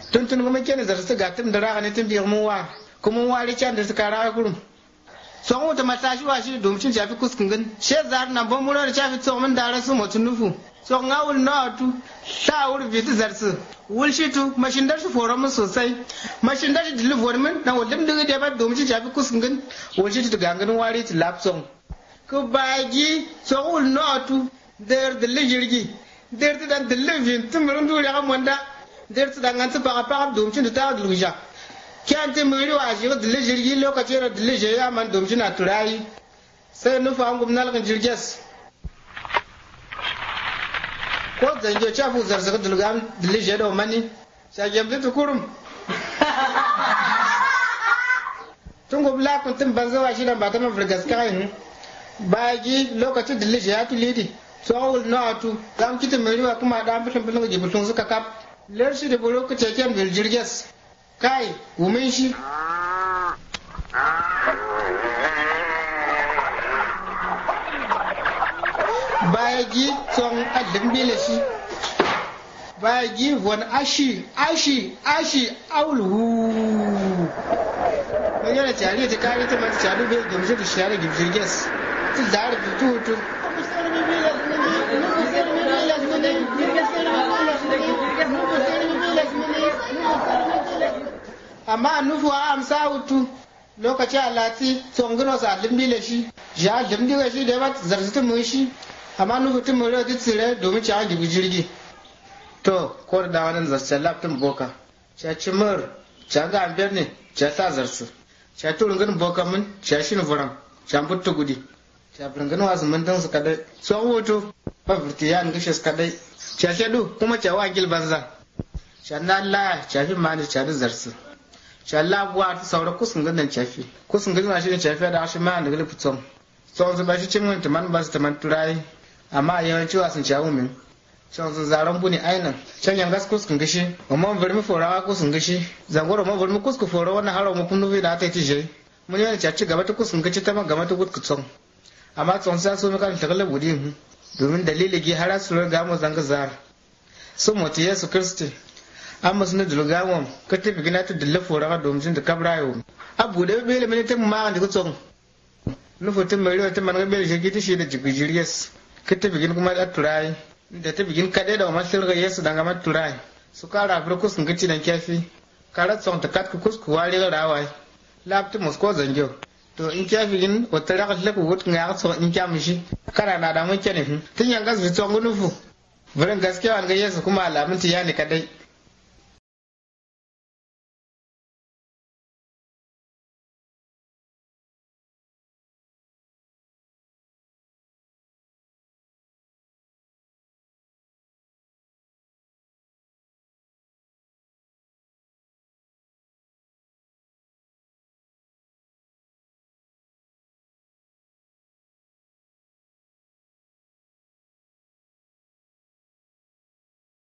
tun kuma kene zarsu gatum da raga ne tun bi mu wa kuma wari can da suka rawa gurum son wata matashi wa shi domin shafi kuskungin she zar nan ban mura da shafi tsomin da rasu mutun nufu so ngawul nawatu ta wuri bitu zarsu wulshitu mashindar su foron mun sosai mashindar shi deliver min na wadin dinga da ba domin shafi kuskungin wulshitu ganganin wari ti lapson ku baji so wul nawatu der de jirgi der ta dan delivin tumurin dole ga monda der ta dan anta ba domin ta luja kyan ta muri wa shi da jirgi lokacin da jirgi ya man domin na turai sai nufa an gumnal kan jirges ko zanjo chafu zarzaka dulgam jirgi da mani sai yamta tukurum tun gobla kun tun banza wa shi dan ba ta man furgas kai baji lokacin da jirgi ya tulidi so awul no atu gam kita muri wa kuma da fitin fitin ga butun suka kap lershi da buro ku teken bil jirges kai wumin shi bayagi son adin bile shi bayagi wani ashi aulu yana tare ta kare ta mata tare bai gamshe da share da jirges ta zara da tutu amma nufuwa amsa hutu lokaci alati tsongino sa limbile shi ya limbile shi da ba zarzutu mun shi amma nufutu mun rodi tsire domin ci an gibi jirgi to ko da wannan zarce laptop boka cha cimur cha ga ambiyar ne cha sa zarsu cha turun boka mun cha shi ne furan cha buttu gudi cha burgan wasu mun dan su kadai so hoto ba furtiyan gishes kadai cha shedu kuma cha wa gil banza cha nalla cha fi mani cha da zarsu shalla buwa ta saura kusun gadan chafi kusun gadan shi ne chafi da shi ma da galifu tsom tsom su ba shi cin wani man ba su taman turai amma yawanci wasun chawu min tsom su zaran buni ainan can yan gas kusun gashi amma vermi forawa kusun gashi zangoro ma vermi kusku foro wannan haro mu kunu da ta tije mun yana chaci gaba ta kusun gaci ta gaba ta gutku tsom amma tsom sa so kan ta galabu din domin dalili gi har su ga mu zanga zar su mutu Yesu Kristi amma suna dulgawon ka tafi gina ta dalla fora domin da kabrayo abu da bele mene ta ma da gutson nufu ta mai ta man bele shi ta shi da jigijiriyas ka tafi gina kuma da turai da ta bigin kadai da masu ga Yesu dan ga turai su kara afirku sun gici dan kafi kara tson ta kat ku kusku wari ga rawai lapti musko zanjo to in kafi gin wata raka lafu wut ga so in kya mishi kara na da mun kenan tun yan gas bi tson nufu burin gaskiya ga Yesu kuma alamun tiyani kadai